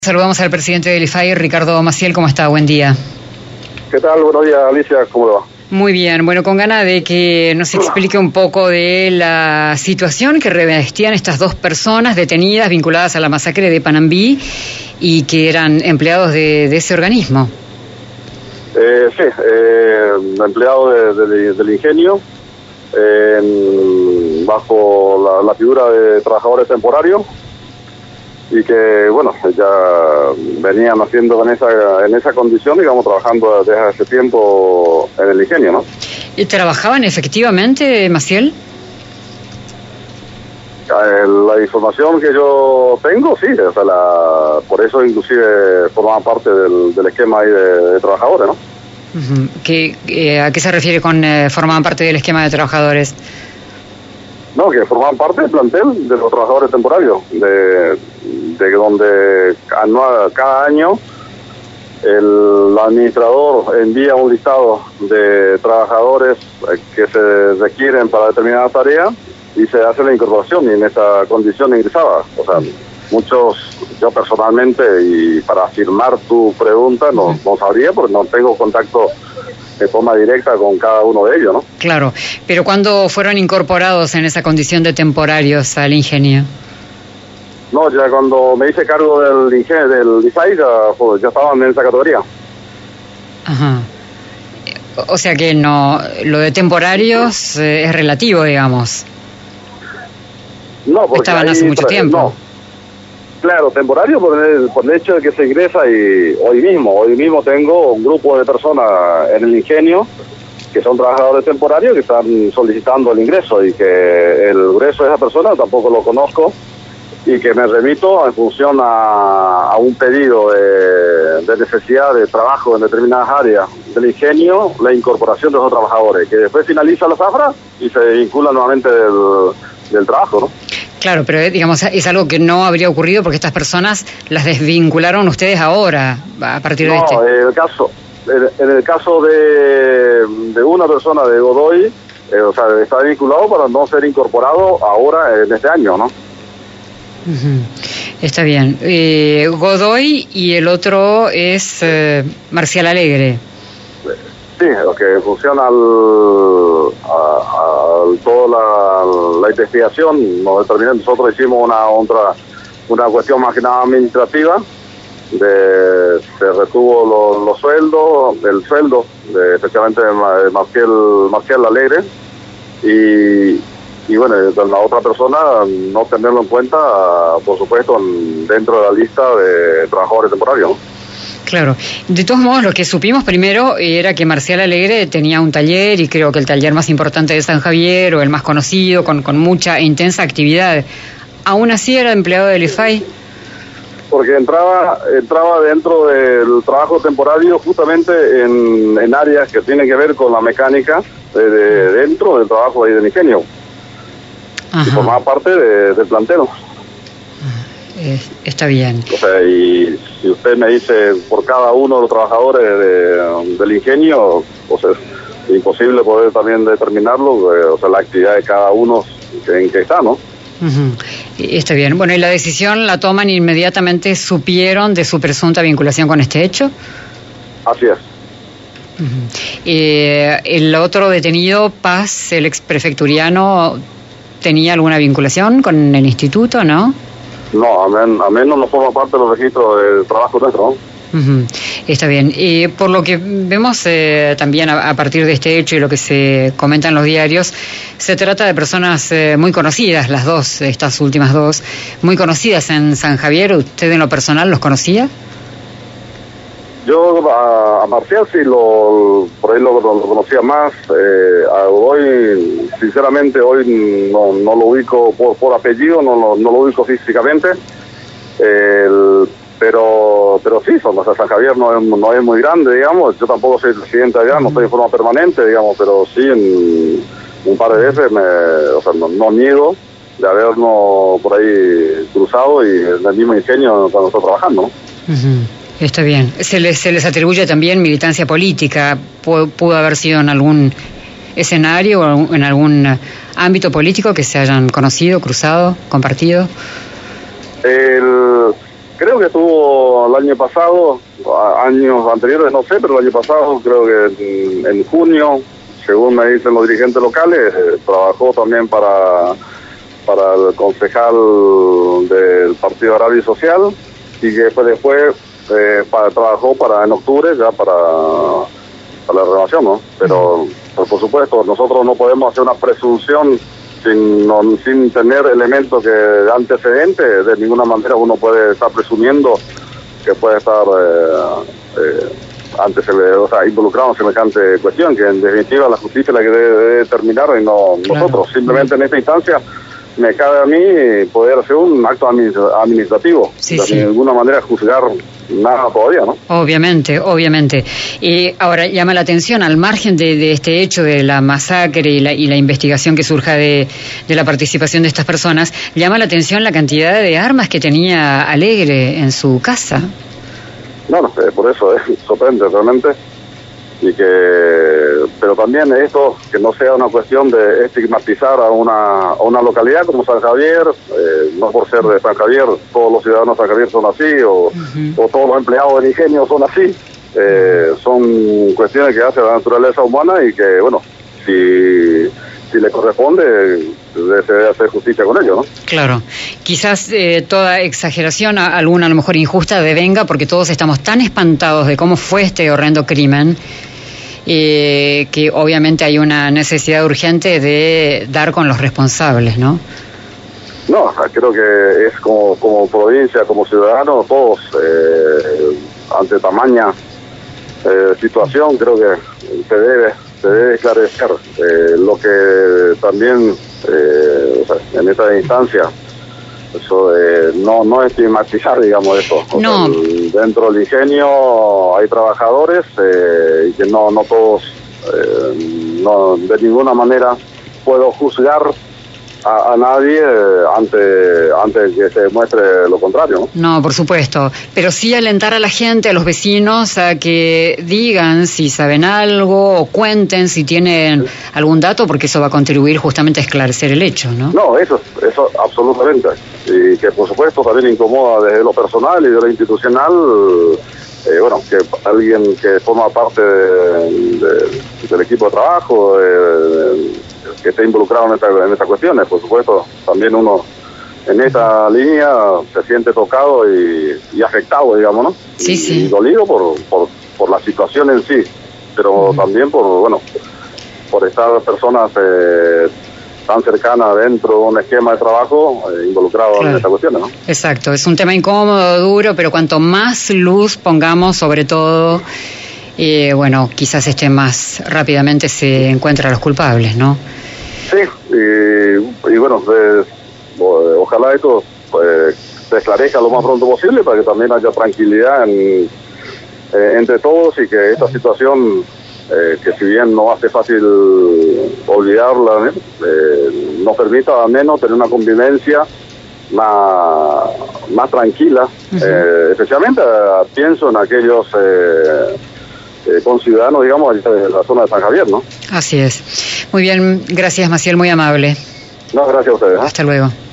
Saludamos al presidente del IFAI, Ricardo Maciel. ¿Cómo está? Buen día. ¿Qué tal? Buenos días, Alicia. ¿Cómo le va? Muy bien. Bueno, con ganas de que nos explique un poco de la situación que revestían estas dos personas detenidas vinculadas a la masacre de Panambí y que eran empleados de ese organismo. Sí, empleado del ingenio, bajo la figura de trabajadores temporarios, y que, bueno, ya venían haciendo en esa condición, digamos, trabajando desde hace tiempo en el ingenio, ¿no? ¿Y trabajaban efectivamente, Maciel? La información que yo tengo, sí, o sea, por eso inclusive formaban parte del esquema ahí de trabajadores, ¿no? Uh-huh. ¿A qué se refiere con formaban parte del esquema de trabajadores? No, que formaban parte del plantel de los trabajadores temporarios, de donde cada año el administrador envía un listado de trabajadores que se requieren para determinadas tareas y se hace la incorporación, y en esa condición ingresaba. O sea, muchos, yo personalmente, y para afirmar tu pregunta, no sabría porque no tengo contacto de forma directa con cada uno de ellos, ¿no? Claro, pero ¿cuándo fueron incorporados en esa condición de temporarios al ingenio? No, ya cuando me hice cargo del IFAI ya estaban en esa categoría. Ajá. O sea que no, lo de temporarios es relativo, digamos. No, porque estaban hace mucho tiempo. No. Claro, temporario por el hecho de que se ingresa, y hoy mismo tengo un grupo de personas en el ingenio que son trabajadores temporarios que están solicitando el ingreso, y que el ingreso de esa persona tampoco lo conozco, y que me remito en función a un pedido de necesidad de trabajo en determinadas áreas del ingenio, la incorporación de esos trabajadores, que después finaliza la zafra y se vincula nuevamente del trabajo, ¿no? Claro, pero digamos, es algo que no habría ocurrido porque estas personas las desvincularon ustedes ahora, a partir de este. No, en el caso de una persona de Godoy, o sea, está vinculado para no ser incorporado ahora en este año, ¿no? Uh-huh. Está bien. Godoy, y el otro es Marcial Alegre. Sí, lo que funciona toda la investigación, nosotros hicimos una cuestión más que nada administrativa, se retuvo el sueldo especialmente de Marcial Alegre, y bueno, la otra persona no tenerlo en cuenta, por supuesto, dentro de la lista de trabajadores temporarios, ¿no? Claro. De todos modos, lo que supimos primero era que Marcial Alegre tenía un taller, y creo que el taller más importante de San Javier, o el más conocido, con mucha e intensa actividad. ¿Aún así era empleado del IFAI? Porque entraba dentro del trabajo temporario justamente en áreas que tienen que ver con la mecánica dentro del trabajo ahí del ingenio. Ajá. Y formaba parte del plantel. Está bien. O sea, y si usted me dice por cada uno de los trabajadores del ingenio, o sea, es imposible poder también determinarlo, o sea, la actividad de cada uno en que está, ¿no? Uh-huh. Está bien. Bueno, ¿y la decisión la toman inmediatamente? ¿Supieron de su presunta vinculación con este hecho? Así es. Uh-huh. ¿El otro detenido, Paz, el exprefecturiano, tenía alguna vinculación con el instituto, no? No, a menos no forma parte de los registros de trabajo nuestro, ¿no? Uh-huh. Está bien. Por lo que vemos también a partir de este hecho y lo que se comenta en los diarios, se trata de personas muy conocidas, las dos, estas últimas dos, muy conocidas en San Javier. ¿Usted en lo personal los conocía? Yo a Marcial sí, por ahí lo conocía más. A Godoy, sinceramente, hoy no lo ubico por apellido, no lo ubico físicamente. Pero sí, San Javier no es muy grande, digamos. Yo tampoco soy presidente allá, no estoy en forma permanente, digamos, pero sí un par de veces no niego de habernos por ahí cruzado y en el mismo ingenio cuando estoy trabajando, ¿no? Uh-huh. Está bien. ¿Se les atribuye también militancia política? ¿Pudo haber sido en algún escenario o en algún ámbito político que se hayan conocido, cruzado, compartido? Creo que estuvo el año pasado, años anteriores no sé, pero el año pasado creo que en junio, según me dicen los dirigentes locales, trabajó también para el concejal del Partido Agrario y Social, y que después trabajó en octubre ya para la renovación, ¿no? Pero por supuesto nosotros no podemos hacer una presunción sin tener elementos de antecedentes. De ninguna manera uno puede estar presumiendo que puede estar involucrado en semejante cuestión, que en definitiva la justicia es la que debe determinar y no nosotros. Simplemente en esta instancia me cabe a mí poder hacer un acto administrativo, de ninguna manera juzgar nada todavía, ¿no? Obviamente. Y ahora llama la atención, al margen de este hecho de la masacre y la investigación que surja de la participación de estas personas, llama la atención la cantidad de armas que tenía Alegre en su casa. No, por eso sorprende realmente. Pero también esto, que no sea una cuestión de estigmatizar a una localidad como San Javier, no por ser de San Javier, todos los ciudadanos de San Javier son así, o todos los empleados del ingenio son así. Son cuestiones que hace la naturaleza humana y que, bueno, si le corresponde, se debe hacer justicia con ello, ¿no? Claro. Quizás toda exageración, alguna a lo mejor injusta, devenga porque todos estamos tan espantados de cómo fue este horrendo crimen, que obviamente hay una necesidad urgente de dar con los responsables, ¿no? No, creo que es como provincia, como ciudadanos, todos, ante tamaña situación, creo que se debe esclarecer. Lo que también, en esta instancia, eso no estigmatizar, digamos, eso. No. Dentro del ingenio hay trabajadores y que no todos, no de ninguna manera puedo juzgar a nadie antes que se demuestre lo contrario, ¿no? No, por supuesto, pero sí alentar a la gente, a los vecinos, a que digan si saben algo o cuenten si tienen algún dato, porque eso va a contribuir justamente a esclarecer el hecho, ¿no? No, eso absolutamente, y que por supuesto también incomoda desde lo personal y de lo institucional, que alguien que forma parte del equipo de trabajo, que esté involucrado en estas cuestiones. Por supuesto, también uno en esta línea se siente tocado y afectado, digamos, ¿no? Sí. Y dolido por la situación en sí, pero también por estar personas tan cercanas dentro de un esquema de trabajo involucrado en estas cuestiones, ¿no? Exacto, es un tema incómodo, duro, pero cuanto más luz pongamos sobre todo, quizás más rápidamente se encuentran los culpables, ¿no? Sí, y ojalá esto se esclarezca lo más pronto posible para que también haya tranquilidad entre todos y que esta situación, que si bien no hace fácil olvidarla, nos permita al menos tener una convivencia más tranquila. Especialmente pienso en aquellos conciudadanos, digamos, de la zona de San Javier, ¿no? Así es. Muy bien, gracias, Maciel, muy amable. No, gracias a ustedes. Hasta luego.